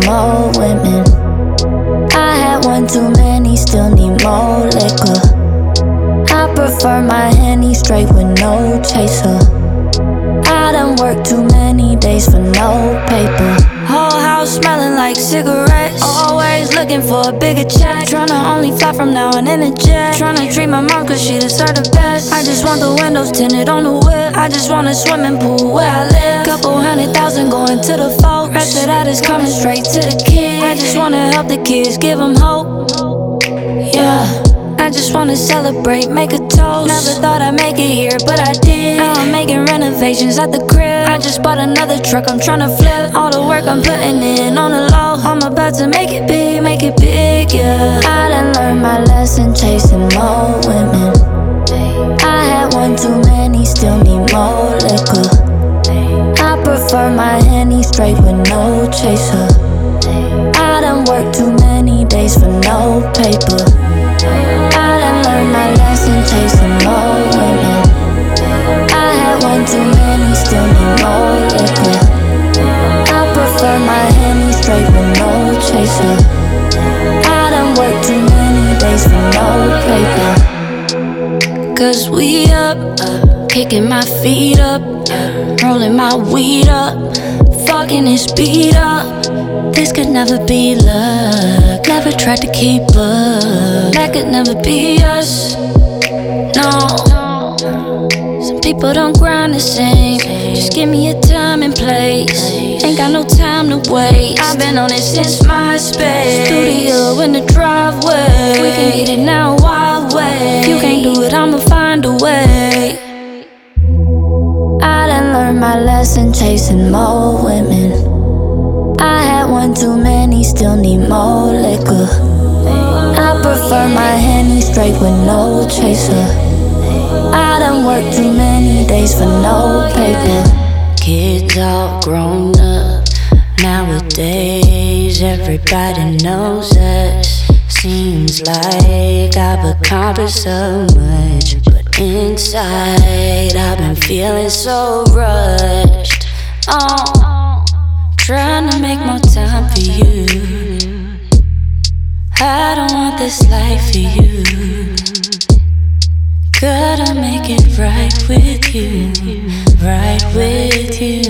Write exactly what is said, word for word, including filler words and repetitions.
more women. I had one too many, still need more liquor. I prefer my Henny straight with no chaser. I done worked too many days for no paper. Whole house smelling like cigarettes. Always looking for a bigger check. Tryna only fly from now on in a jet. Tryna treat my mom cause she deserve the best. I just want the windows tinted on the whip. I just want a swimming pool where I live. Couple hundred thousand going to the folks. Rest of that is coming straight to the kids. I just wanna help the kids, give them hope. Yeah, I just wanna celebrate, make a toast. Never thought I'd make it here, but I did. Now I'm making renovations at the crib. I just bought another truck, I'm tryna flip. All the work I'm putting in on the low. I'm about to make it big, make it big, yeah. I done learned my lesson, chasing more women. I had one too many, still need more liquor. I prefer my Henny straight with no chaser. I done worked too many days for no paper. I done learned my lesson, chasing more women. I had one too many, still need more liquor. I prefer my Henny straight with no chaser. I done worked too many days for no paper. Cause we up, kicking my feet up, rolling my weed up, fucking his beat up. This could never be luck. Never tried to keep up. That could never be us. No. Some people don't grind the same. Just give me a time and place. Ain't got no time to waste. I've been on it since MySpace. Studio in the driveway. We can get it now a wild way. If you can't do it, I'ma find a way. I done learned my lesson, chasing more women. I had one too many, still need more liquor. I prefer my Henny straight with no chaser. I done worked too many days for no paper. Kids all grown up nowadays, everybody knows us. Seems like I've accomplished so much, but inside I've been feeling so rushed. Oh, trying to make more time for you. I don't want this life for you. Gotta make it right with you, right with you.